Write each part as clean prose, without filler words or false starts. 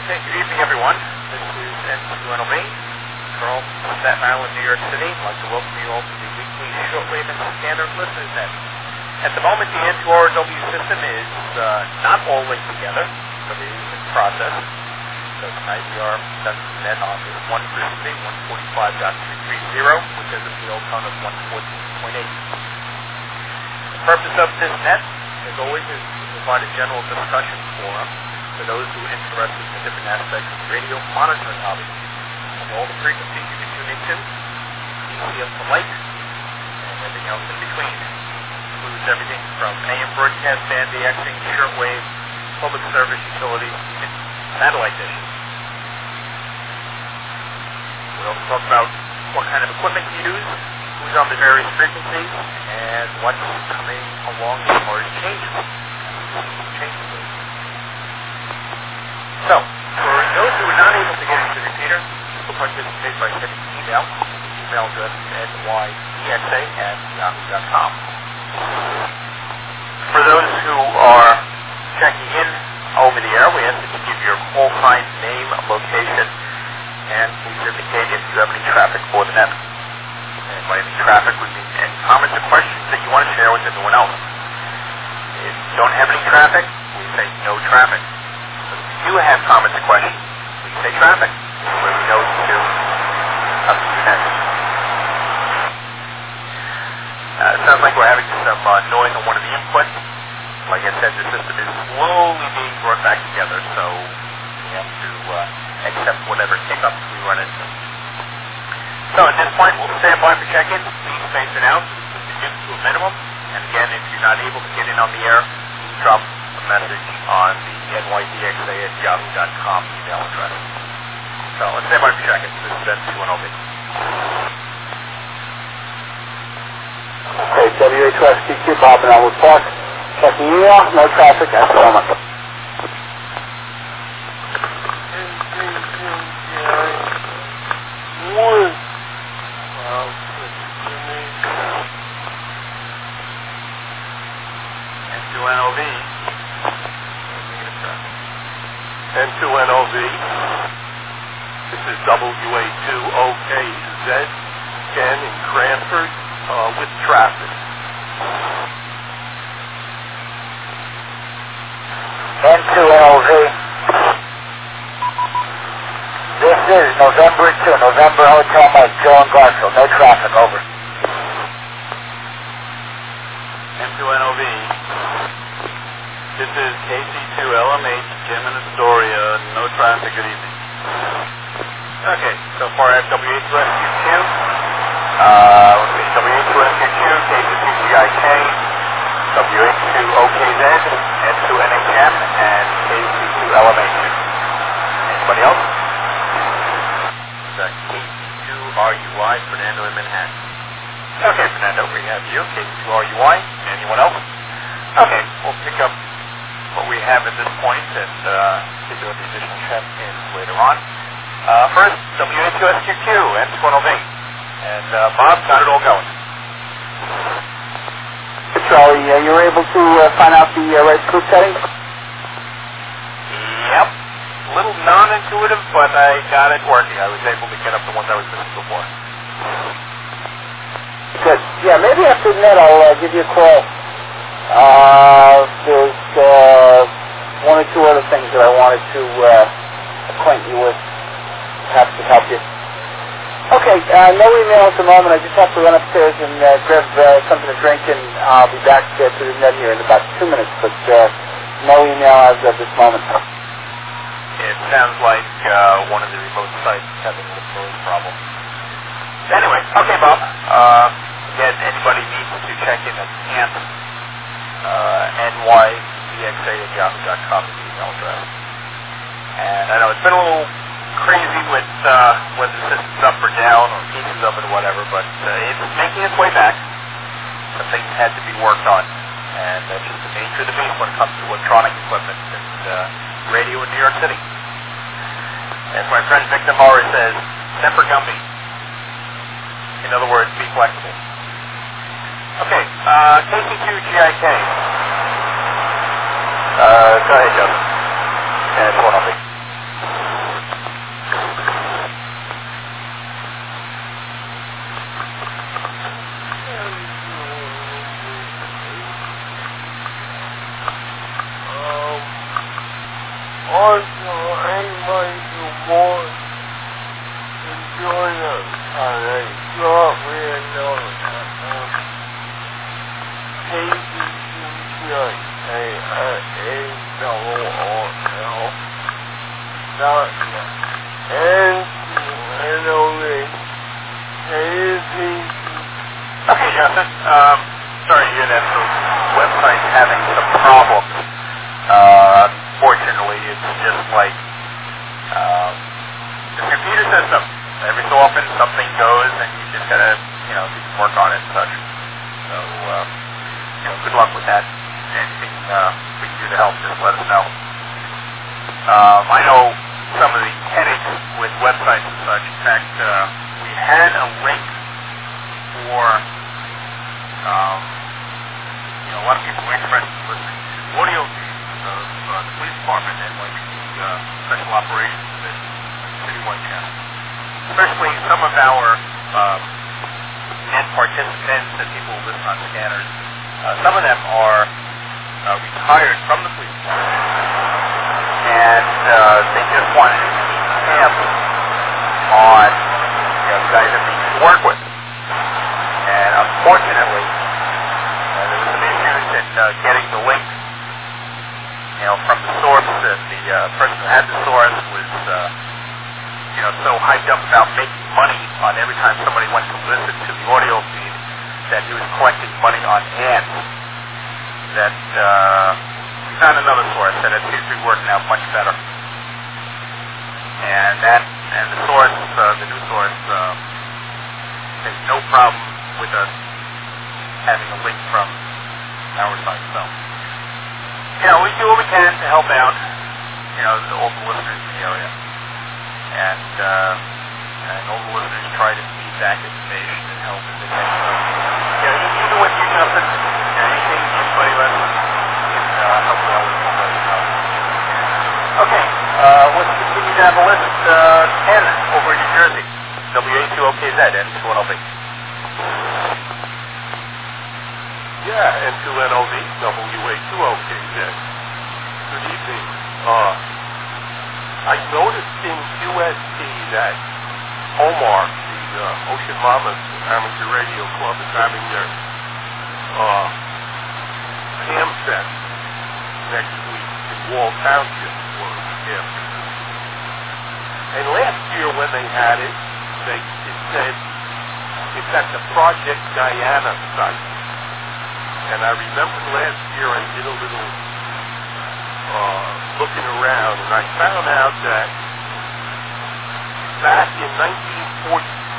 Okay, good evening, everyone. This is N2NOV, Charles, Staten Island, New York City. I'd like to welcome you all to the weekly shortwave and standard listeners net. At the moment, the N2RW system is not all linked together, but it is in process. So tonight we are conducting net on this one frequency, 145.330, which has a field tone of 114.8. The purpose of this net, as always, is to provide a general discussion forum for those who are interested in different aspects of the radio monitoring hobby. And all the frequencies you can tune into, DCM to light, and everything else in between. It includes everything from AM broadcast, band DXing, shortwave, public service, utilities, even satellite dishes. We also talk about what kind of equipment to use, who's on the various frequencies, and what's coming along as far as changes. So, for those who are not able to get into the repeater, you can participate by sending an email. The email address is nydxa@yahoo.com. For those who are checking in over the air, we ask that you give your call sign, name, location, and please indicate if you have any traffic for the net. And by any traffic, we mean any comments or questions that you want to share with everyone else. If you don't have any traffic, we say no traffic. If you have comments or questions, please say traffic, where we know to up to you next. It sounds like we're having some noise on one of the inputs. Like I said, the system is slowly being brought back together, so we have to accept whatever hiccups we run into. So at this point, we'll stand by for check-in. Please space it out to a minimum. And again, if you're not able to get in on the air, please drop a message on the nydxa@yahoo.com email address. So let's stand by for check-in. This is N2NOV. Okay, WH2SQQ, Bob and Elwood Park. Checking email, no traffic at the moment. N2NOV. This is WA2OKZ, again in Cranford, with traffic. N2NOV. This is November 2, November Hotel Mike, Joe and Garfield. No traffic, over. N2NOV. This is KC2LMH, Jim and Astoria. No traffic, good evening. Okay, so far I have WH2SQQ. Let's see, WH2SQQ, KC2GIK, WH2OKZ, N2NHM, and KC2LMH. Anybody else? KC2RUI, Fernando in Manhattan. Okay, Fernando, we have you, KC2RUI. Anyone else? Okay, we'll pick up what we have at this point and give you the additional check-ins later on. First, WH2SQQ, N2NOV. And Bob, got it all going. Charlie, you were able to find out the right scoop settings? Yep. A little non-intuitive, but I got it working. I was able to get up the ones I was missing before. Good. Yeah, maybe after net I'll give you a call. There's one or two other things that I wanted to acquaint you with, perhaps to help you. Okay, no email at the moment. I just have to run upstairs and grab something to drink, and I'll be back to the net here in about 2 minutes, but no email as of this moment. It sounds like one of the remote sites is having a little problem. Anyway, okay, Bob. Again, anybody needs to check in at camp, nydxa@yahoo.com is the email address. And I know it's been a little crazy with whether the system's up or down or pieces of it or whatever, but it's making its way back. Some things had to be worked on, and that's just the nature of the beast when it comes to electronic equipment and radio in New York City. As my friend Victor Morris says, semper gumby. In other words, be flexible. Okay, KC2GIK. Go ahead, Justin. And it's one of me. Also, anybody who wants to join us on a short video Okay, Justin. Sorry to hear that the website's having some problems. Unfortunately, it's just like the computer system. Every so often something goes and you just gotta, do some work on it and such. So, good luck with that. Anything we can do to help, just let us know. I know some of the headaches with websites and such. In fact, we had a link for, a lot of people were interested in listening to audio feeds of the police department and like the special operations division, Citywide channel. Especially some of our net participants and people who listen on scanners. Some of them are retired from the police department, and they just wanted to keep tabs on the guys that they used to work with. And unfortunately, there was some issues in getting the link, from the source. That the person who had the source was, so hyped up about making money on every time somebody went to listen to the audio feed that he was collecting money on ads. That we found another source that it seems to be working out much better. And the source, the new source, has no problem with us having a link from our site. So, we do what we can to help out, all the listeners in the area. And all the listeners try to feed back information and help as they can. So, even with you, Justin, anything anybody lets us can help out with, let us know. Okay, let's continue down the list. Ken, over in New Jersey, WA2OKZ, N2NLV. Yeah, N2NLV, WA2OKZ. Good evening. I noticed in QST that Omar, the Ocean Mamas Amateur Radio Club, is having their ham fest next week in Wall Township for afternoon. And last year when they had it, it said it's at the Project Guyana site. And I remember last year I did a little looking around, and I found out that back in 1946,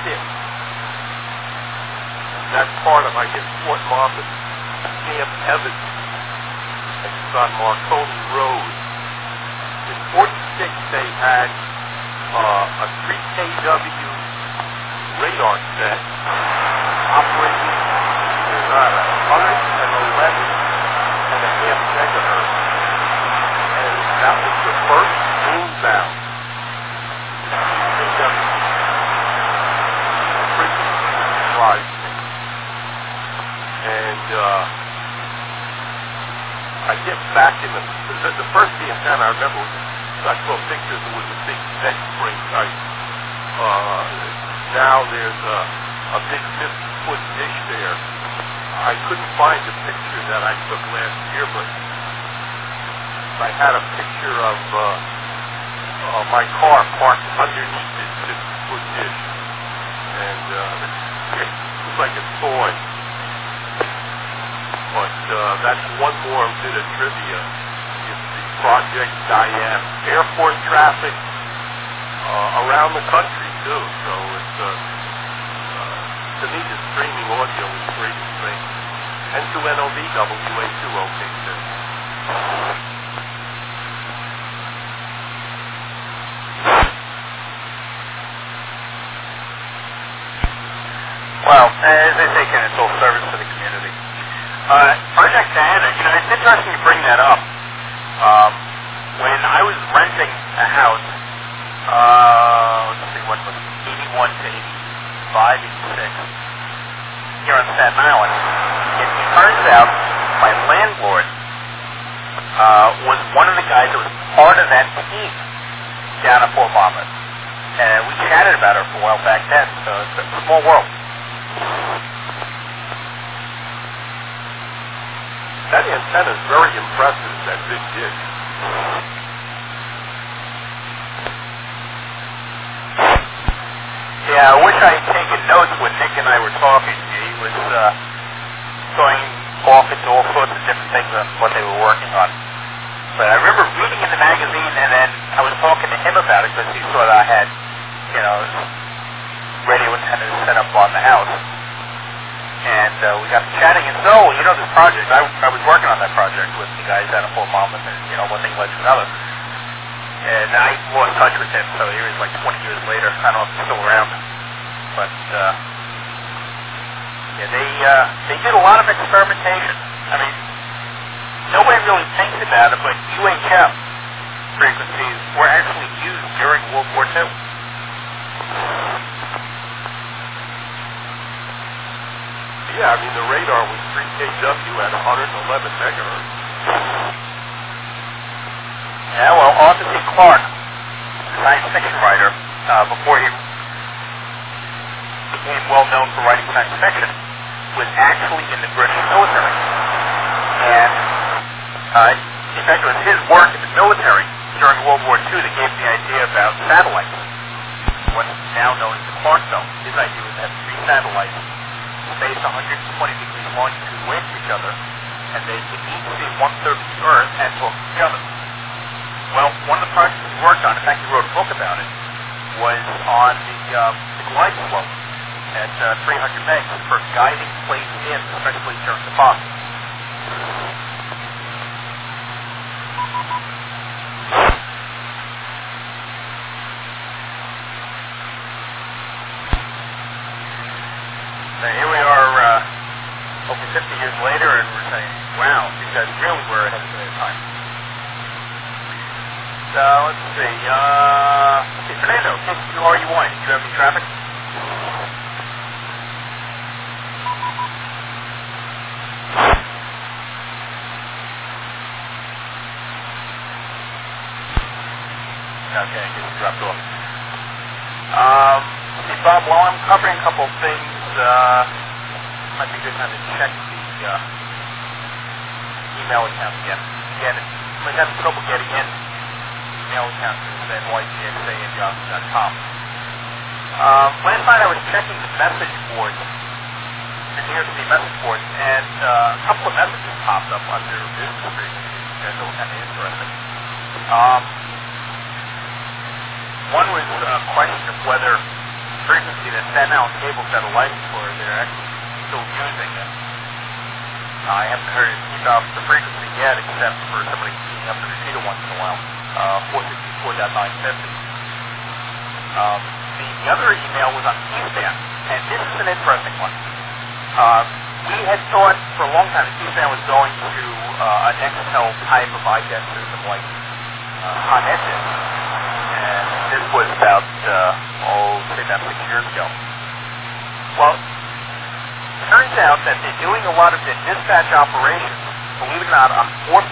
that's part of, I guess, Fort Monmouth, Camp Evans, it's on Marconi Road. In 46, they had a 3 kW radar set operating at 111.5 megahertz. And that was the first moonbound frequency rising. And I get back in the first antenna I remember, I saw pictures, it was a big net spring type. Now there's a big 50-foot dish there. I couldn't find the picture that I took last year, but I had a picture of my car parked underneath this 50-foot dish, and it was like a toy. But that's one more bit of trivia. It's the Project Diane. Airport traffic around the country too. So it's to me the streaming audio is the greatest thing. N2NLV, WA2OKZ. Well, as they say, Ken, it's all service to the community. Project Diana, it's interesting you bring that up. When I was renting a house, let's see, what was it, 81 to 85, 86, here on Staten Island, it turns out my landlord was one of the guys that was part of that team down at Fort Monmouth. And we chatted about her for a while back then, so it's a small world. That antenna is very impressive, that big dish. Yeah, I wish I had taken notes when Nick and I were talking. He was going off into all sorts of different things on what they were working on. But I remember reading in the magazine, and then I was talking to him about it because he thought I had, radio antennas set up on the house. And we got to chatting, and so, this project, I was working on that project with the guys out of Fort Monmouth, and, one thing led to another. And I lost touch with him, so here he is like 20 years later. I don't know if he's still around. But, they did a lot of experimentation. I mean, nobody really thinks about it, but UHF frequencies were actually used during World War II. Yeah, I mean, the radar was 3 kW at 111 megahertz. Yeah, well, Arthur C. Clarke, the science fiction writer, before he became well known for writing science fiction, was actually in the British military. And in fact, it was his work in the military during World War II that gave him the idea about satellites, what's now known as the Clarke Zone. His idea was to have 3 satellites spaced 120 degrees longitude away from each other, and they could each see 1/3 of the Earth and talk to each other. Well, one of the projects he worked on, in fact he wrote a book about it, was on the glide slope at 300 megs for guiding planes in, especially during the fog. So here we are over 50 years later, and we're saying, wow, these guys really were ahead of their time. So, let's see, Fernando, KCQR, do you have any traffic? Okay, I guess you dropped off. See, Bob, while I'm covering a couple of things, might be a good time to check the email account again. Again, if somebody's having trouble getting in, email account is nytxa@yahoo.com. Last night I was checking the message board, the New York City message board, and a couple of messages popped up under business frequencies, which I thought kind of interesting. One was a question of whether frequency that sent out cable satellites for, they're actually still using it. I haven't heard it keep out the frequency yet, except for somebody keeping up the receiver once in a while. 464.950. The other email was on C-SPAN, and this is an interesting one. We had thought for a long time that C-SPAN was going to a Nextel type of IDET system like HONET is. And this was about, say about 6 years ago. Well, it turns out that they're doing a lot of the dispatch operations, believe it or not, on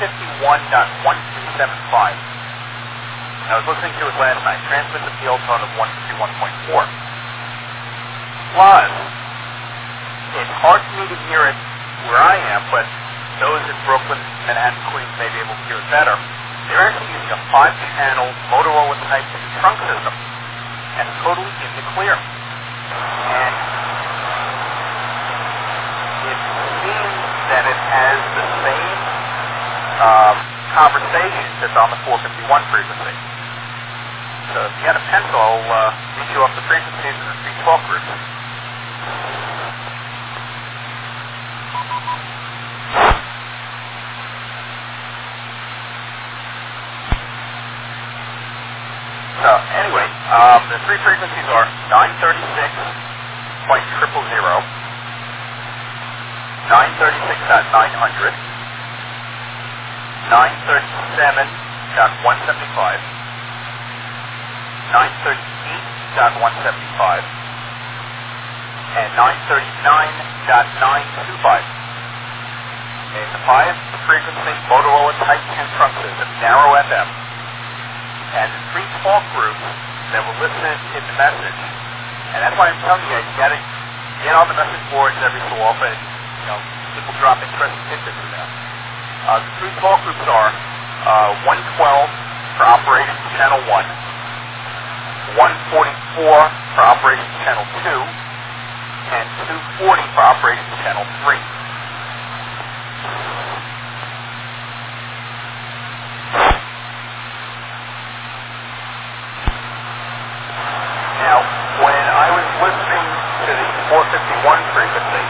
451.1275. I was listening to it last night, transmit the field tone of 151.4. Plus, it's hard for me to hear it where I am, but those in Brooklyn, Manhattan, Queens may be able to hear it better. They're actually using a 5-channel Motorola Type 2 trunk system, and totally in the clear. And it seems that it has the same conversation that's on the 451 frequency. So if you got a pencil, I'll read you off the frequencies and the 3 talk groups. So anyway, the 3 frequencies are 936.000, 936.900, 937.175, 938.175, and 939.925. And the 5 frequency Motorola Type 2 trunk system, narrow FM, and the 3 talk groups that will listen in the message. And that's why I'm telling you, you got to get on the message boards every so often. You know, people drop interesting tidbits in there. The 3 talk groups are 112 for Operations Channel 1, 144 for Operations Channel 2, and 240 for Operations Channel 3. Now, when I was listening to the 451 frequency,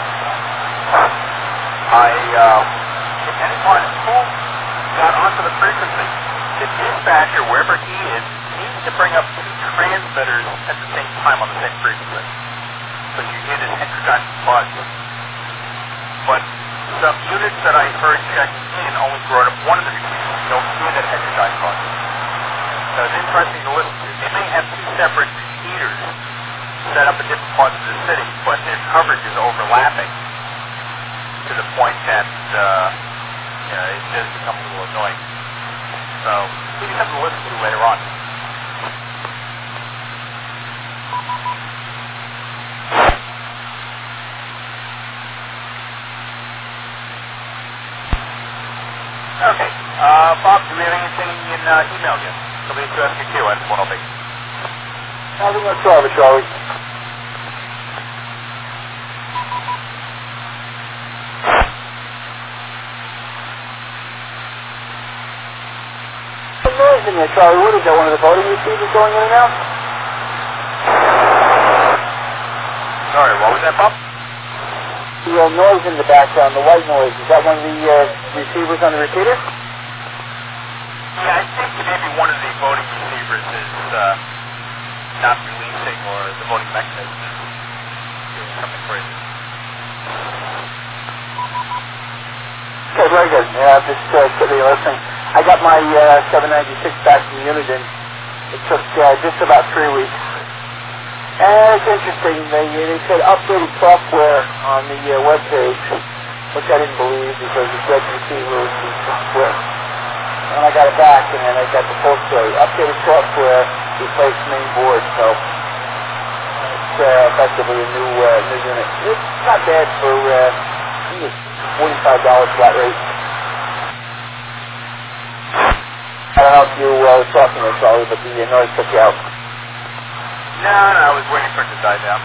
depending on who got onto the frequency, the dispatcher, wherever he is, needs to bring up 2 transmitters at the same time on the same frequency. So you hear this heterodyne buzz. But some units that I heard checking in only brought up one of the receivers. You don't hear that heterodyne buzz. So it's interesting to listen to. They may have 2 separate repeaters set up in different parts of the city, but their coverage is overlapping to the point that it does become a little annoying. So we can have to listen to later on. Okay, Bob, do we have anything in email yet? W2SQ at 108. Nothing whatsoever, Charlie. Some noise in there, Charlie. What is that, one of the voting receivers going in and out? Sorry, what was that, Bob? The noise in the background, the white noise, is that one of the receivers on the repeater? Yeah, I think maybe one of the voting receivers is not releasing, or the voting mechanism is doing something crazy. Okay, very good. Just sitting there listening. I got my 796 back from Uniden. It took just about 3 weeks. And it's interesting, they said updated software on the web page, which I didn't believe because it said receiver and software. And I got it back, and then I got the full story. Updated software replaced main board, so it's effectively a new unit. It's not bad for I think it's $45 flat rate. I don't know if you were talking there, Charlie, but the noise took you out. No, I was waiting for it to die down.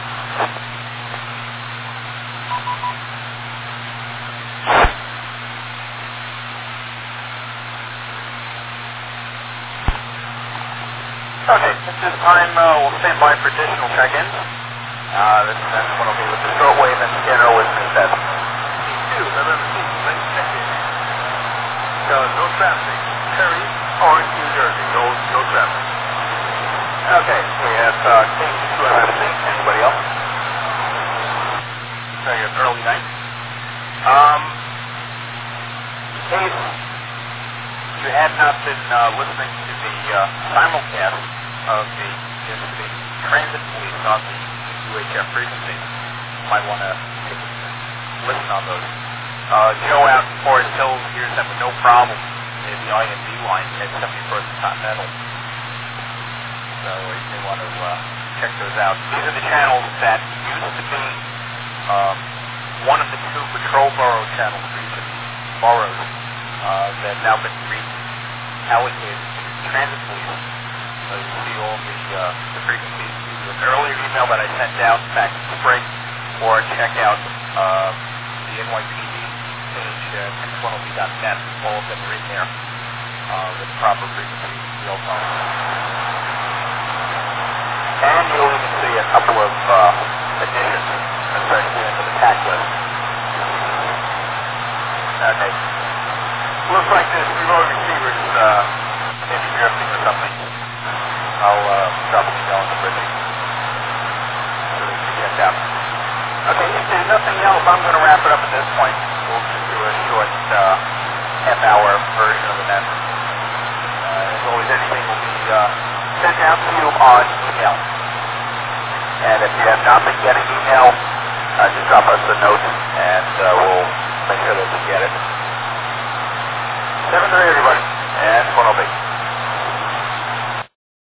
Okay, at this time, we'll stand by for additional check-ins. This next one will be with the shortwave and scanner listening test. P2, MMC, late check-in. No traffic. Terry, Orange, New Jersey. No traffic. Okay, we have K2 MMC. Anybody else? I guess early night. If you had not been listening to the simulcast of the transit police on the UHF frequency, you might want to listen on those. Joe out in Forest Hills hears them with no problem in the IND line at 71st Continental. So you may want to check those out. These are the channels that used to be one of the 2 patrol borough channels for each of these boroughs that have now been reallocated to transit police. So you see all the frequencies. Either an earlier email that I sent out back in spring, or check out the NYPD page at x1ob.net. All of them are in there with proper frequencies real time. And you'll even see a couple of additions, especially into the TAC list. Okay. Looks like this remote receiver is maybe drifting or something. I'll drop an email on the bridge so we can check out. Okay, if there's nothing else, I'm going to wrap it up at this point. We'll just do a short half-hour version of the message. As always, anything will be sent out to you on email. And if you have not been getting email, just drop us a note and we'll make sure that we get it. 7-3 everybody, and 108.